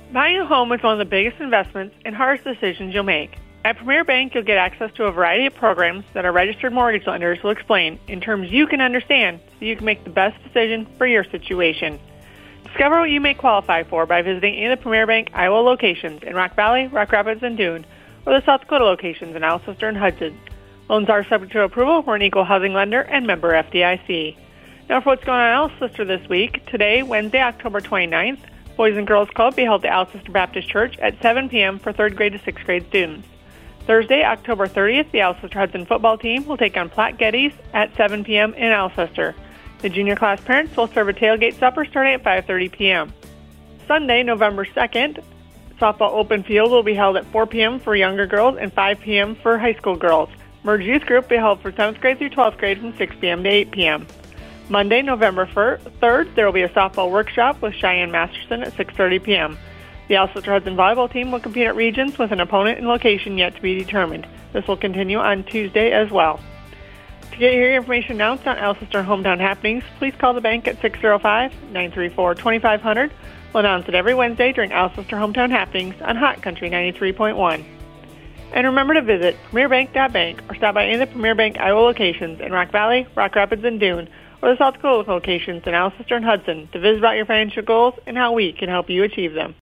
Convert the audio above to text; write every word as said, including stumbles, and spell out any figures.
Buying a home is one of the biggest investments and hardest decisions you'll make. At Premier Bank, you'll get access to a variety of programs that our registered mortgage lenders will explain in terms you can understand so you can make the best decision for your situation. Discover what you may qualify for by visiting any of the Premier Bank Iowa locations in Rock Valley, Rock Rapids, and Dune, or the South Dakota locations in Alcester and Hudson. Loans are subject to approval. We're an equal housing lender and member F D I C. Now for what's going on in Alcester this week. Today, Wednesday, October twenty-ninth, Boys and Girls Club will be held at Alcester Baptist Church at seven p.m. for third grade to sixth grade students. Thursday, October thirtieth, the Alcester Hudson football team will take on Platte Geddes at seven p.m. in Alcester. The junior class parents will serve a tailgate supper starting at five thirty p.m. Sunday, November second, softball open field will be held at four p.m. for younger girls and five p.m. for high school girls. Merged youth group will be held for seventh grade through twelfth grade from six p.m. to eight p.m. Monday, November third, there will be a softball workshop with Cheyenne Masterson at six thirty p.m. The Alcester Hudson volleyball team will compete at regions with an opponent and location yet to be determined. This will continue on Tuesday as well. To get your information announced on Alcester hometown happenings, please call the bank at six oh five, nine three four, two five zero zero. We'll announce it every Wednesday during Alcester hometown happenings on Hot Country ninety-three point one. And remember to visit premier bank dot bank or stop by any of the Premier Bank Iowa locations in Rock Valley, Rock Rapids, and Dune, or the South Dakota locations in Alcester and Hudson to visit about your financial goals and how we can help you achieve them.